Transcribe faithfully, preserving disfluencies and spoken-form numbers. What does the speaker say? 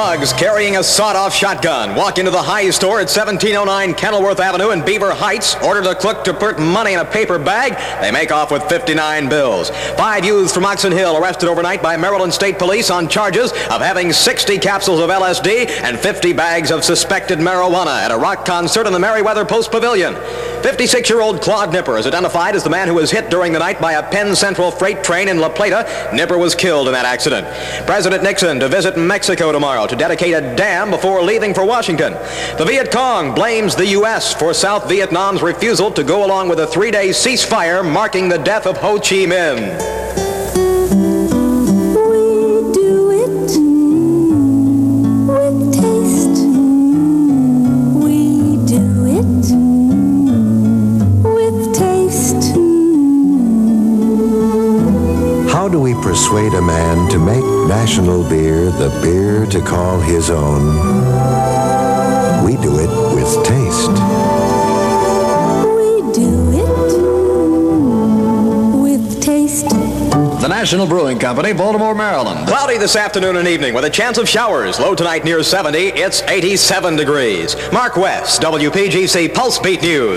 thugs carrying a sawed-off shotgun walk into the High store at seventeen oh nine Kenilworth Avenue in Beaver Heights, order the clerk to put money in a paper bag. They make off with fifty-nine bills. Five youths from Oxon Hill arrested overnight by Maryland State Police on charges of having sixty capsules of L S D and fifty bags of suspected marijuana at a rock concert in the Merriweather Post Pavilion. fifty-six-year-old Claude Nipper is identified as the man who was hit during the night by a Penn Central freight train in La Plata. Nipper was killed in that accident. President Nixon to visit Mexico tomorrow to dedicate a dam before leaving for Washington. The Viet Cong blames the U S for South Vietnam's refusal to go along with a three-day ceasefire marking the death of Ho Chi Minh. We do it with taste. We do it with taste. How do we persuade a man to make national beer the beer to call his own? We do it with taste. We do it with taste. The National Brewing Company, Baltimore, Maryland. Cloudy this afternoon and evening with a chance of showers. Low tonight near seventy. It's eighty-seven degrees. Mark West, W P G C Pulse Beat News.